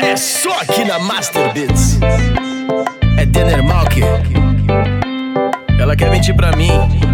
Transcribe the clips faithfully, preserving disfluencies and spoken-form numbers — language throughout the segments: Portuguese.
É só aqui na Master Beats. É Denner Malk. Ela quer mentir pra mim.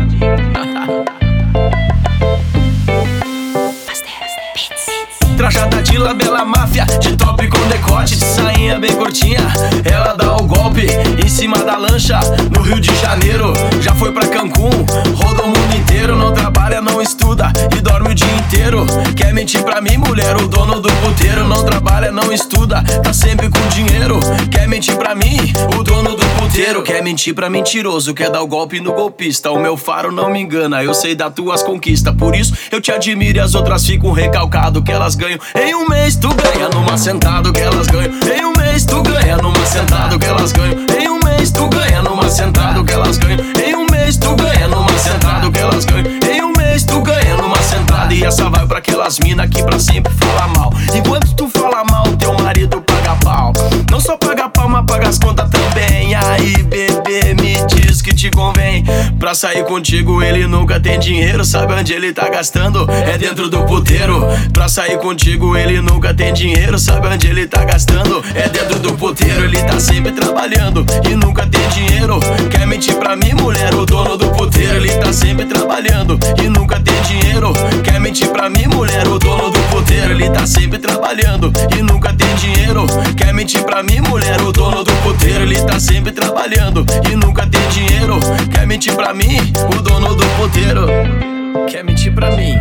Trajada de labela máfia, de top com decote, de sainha bem curtinha. Ela dá o golpe em cima da lancha, no Rio de Janeiro. Já foi pra Cancún, rodou o mundo inteiro. Não trabalha, não estuda e dorme o dia inteiro. Quer mentir pra mim, mulher, o dono do puteiro. Não trabalha, não estuda, tá sempre com dinheiro. Quer mentir pra mim, o dono do puteiro. Quer mentir pra mentiroso, quer dar o golpe no golpista. O meu faro não me engana, eu sei das tuas conquistas. Por isso eu te admiro e as outras ficam recalcado. Que elas ganham em um mês, tu ganha numa sentada. Que elas ganham em um mês, tu ganha numa sentada. Que elas ganham em um mês, tu ganha numa sentada. Que elas ganham em um mês, tu ganha numa sentada. Que elas ganham em um mês, tu ganha numa sentada. E essa vai pra aquelas mina que pra sempre fala mal. Enquanto tu fala mal, teu marido paga pau. Não só paga pau, mas paga as contas também. Aí, bebê, me diz que te convém. Pra sair contigo ele nunca tem dinheiro. Sabe onde ele tá gastando? É dentro do puteiro. Pra sair contigo ele nunca tem dinheiro. Sabe onde ele tá gastando? É dentro do puteiro. Ele tá sempre trabalhando e nunca tem dinheiro. Quer mentir pra mim, mulher, o dono do puteiro. Ele tá sempre trabalhando e nunca tem dinheiro. Quer mentir pra mim, mulher, o dono do puteiro. Ele tá sempre trabalhando e nunca tem dinheiro. Quer mentir pra mim, mulher, o dono do puteiro. Ele tá sempre trabalhando e nunca tem dinheiro. Quer mentir pra mim, o dono do puteiro. Quer mentir pra mim.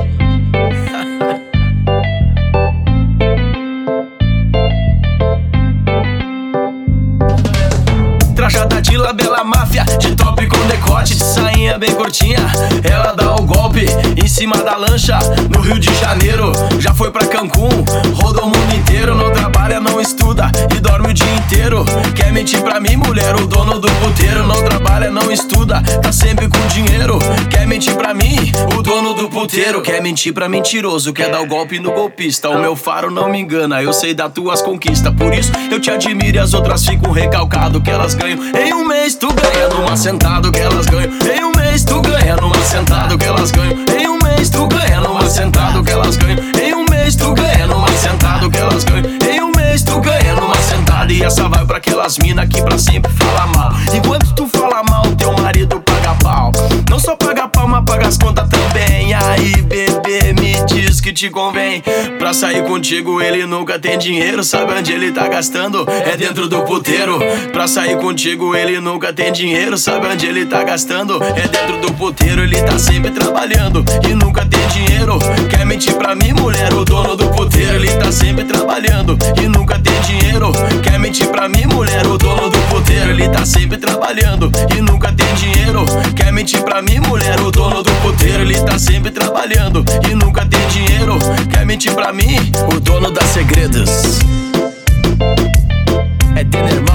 Trajada de labela máfia, de top com decote, de sainha bem curtinha. Ela dá o golpe em cima da lancha, no Rio de Janeiro. Já foi pra Cancún, rodou o mundo inteiro. Não trabalha, não estuda e dorme o dia inteiro. Quer mentir pra mim, mulher, o dono do puteiro. Não trabalha, não estuda, tá sempre com dinheiro. Quer mentir pra mim, o dono do puteiro. Quer mentir pra mentiroso, quer dar o golpe no golpista. O meu faro não me engana, eu sei das tuas conquistas. Por isso eu te admiro e as outras ficam recalcado. Que elas ganham em um mês, tu ganha numa sentada. Que elas ganham em um mês, tu ganha numa sentada. Que elas ganham em um mês, tu ganha numa sentada. Que elas ganham em um mês, tu ganha numa sentada. Que elas ganham em um mês, tu ganha numa sentada. E essa vai pra aquelas mina que pra sempre fala mal. Enquanto tu fala mal, teu marido paga pau. Não só paga pau, mas paga as contas também. Aí, bebê, me diz que te convém. Pra sair contigo ele nunca tem dinheiro. Sabe onde ele tá gastando? É dentro do puteiro. Pra sair contigo ele nunca tem dinheiro. Sabe onde ele tá gastando? É dentro do puteiro. Ele tá sempre trabalhando e nunca tem dinheiro. Quer mentir pra mim, mulher, o dono do puteiro. Ele tá sempre trabalhando e nunca tem dinheiro. Quer mentir pra mim, mulher, o dono do puteiro. Ele tá sempre trabalhando e nunca tem dinheiro. Quer mentir pra mim, mulher, o dono do puteiro. Ele tá sempre trabalhando e nunca tem dinheiro. Quer mentir pra mim, o dono das segredos. É Denner Malk.